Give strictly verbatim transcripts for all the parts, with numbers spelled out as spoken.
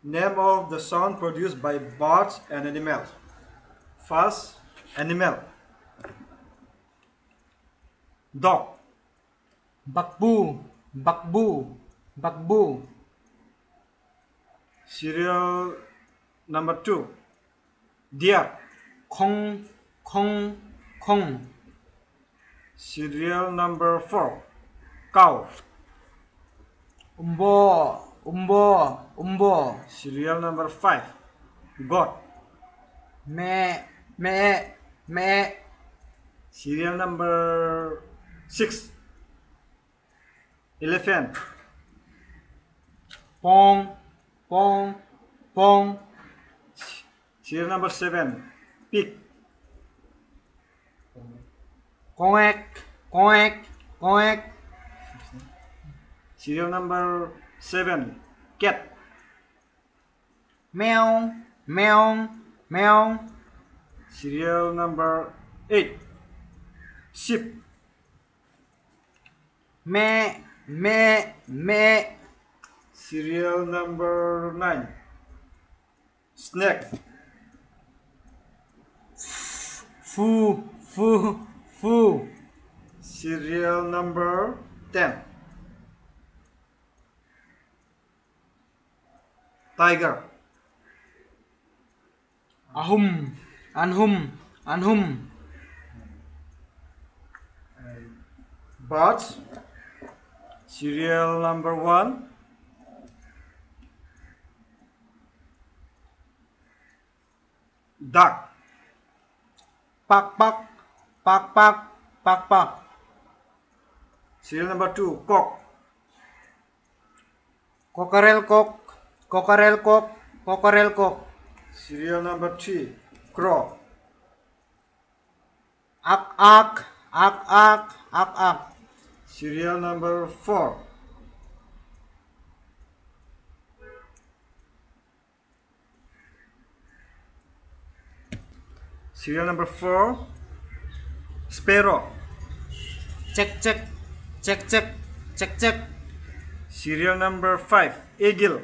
Name of the sound produced by birds and animals. First, animal. Dog. Bakbu, bakbu, bakbu. Serial number two. Deer. Khong, khong, khong. Serial number four. Cow. Umbo, umbo, umbo. Serial number five. Goat. Me, me, me. Serial number six. Elephant. Pong, pong, pong. Serial number seven. Pig. Koek, koek, koek. Serial number seven. Cat. Meow, meow, meow. Serial number eight. Sheep. Me, me, me. Serial number nine. Snake. Fu, fu, fu. Serial number ten. Tiger. Ahum, anhum, anhum. Birds. Serial number one. Duck. Pak, pak, pak, pak, pak, pak. Serial number two. Cock. Kokarel kok, kokarel kok, kokarel kok. Serial number three. Crow. Ak, ak, ak, ak, ak, ak. Serial number four. Serial number four. Sparrow. Cek, cek, cek, cek, cek, cek. Serial number five. Eagle.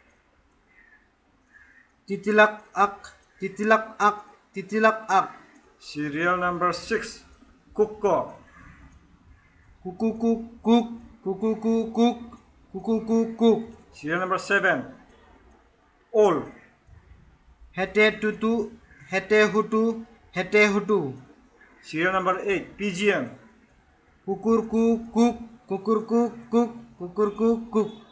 Titilak ak, titilak ak, titilak ak. Serial number six. Cuckoo. Kuku kuk kuk, kuku kuk kuk, kuku kuk kuk. Serial number seven. Owl. Hete tutu, hete hutu, hete hutu. Serial number eight. Pigeon. Kukur kuk kuk, kukur kuk kuk, kukur kuk kuk.